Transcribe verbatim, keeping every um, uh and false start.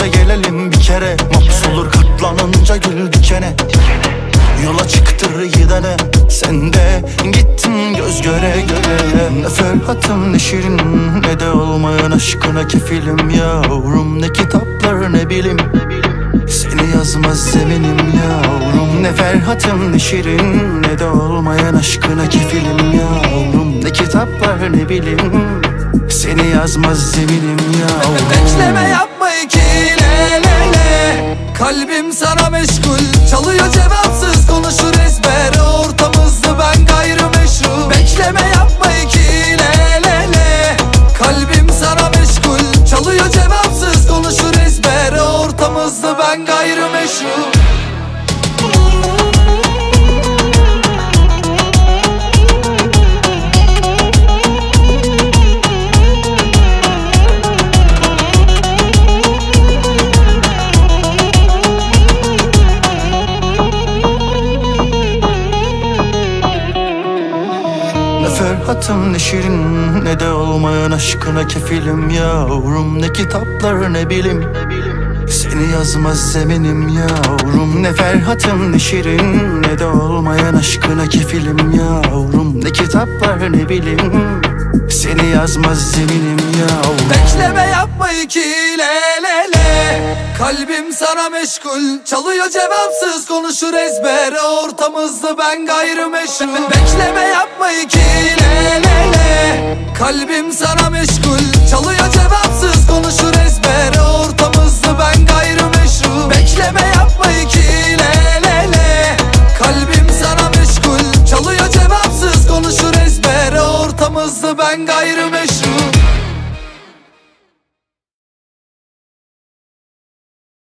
de gelelim bir kere. Mahpus katlanınca gül dikene. Yola çıktır gidene, sen de gittin göz göre göre. Ne Ferhat'ım ne Şirin, ne de olmayan aşkına kefilim yavrum. Ne kitaplar ne bilim, seni yazmaz zeminim yavrum. Ne Ferhat'ım ne Şirin, ne de olmayan aşkına kefilim yavrum. Ne kitaplar ne bilim, seni yazmaz zeminim yavrum. Bekleme yapma ikilelele, kalbim sana meşgul. Çalıyor cevapsız, konuşur ezber, ortamızda ben gayrimeşru. Bekleme yapma ikilelele, kalbim sana meşgul. Çalıyor cevapsız, konuşur ezber, ortamızda ben gayrimeşru. Ferhat'ım ne Şirin, ne de olmayan aşkına kefilim yavrum. Ne kitaplar ne bilim, seni yazmaz zeminim yavrum. Ne Ferhat'ım ne Şirin, ne de olmayan aşkına kefilim yavrum. Ne kitaplar ne bilim, seni yazmaz zeminim yavrum. Bekleme yapma ikilelele, kalbim sana meşgul. Çalıyor cevapsız, konuşur ezber, ortamızda ben gayrimeşru. Bekleme yapma ikilelele, kalbim sana meşgul. Çalıyor cevapsız, konuşur ezber, ortamızda ben gayrimeşru. Bekleme yapma ikilelele, kalbim sana meşgul. Çalıyor cevapsız, konuşur ezber, ortamızda ben gayrimeşru.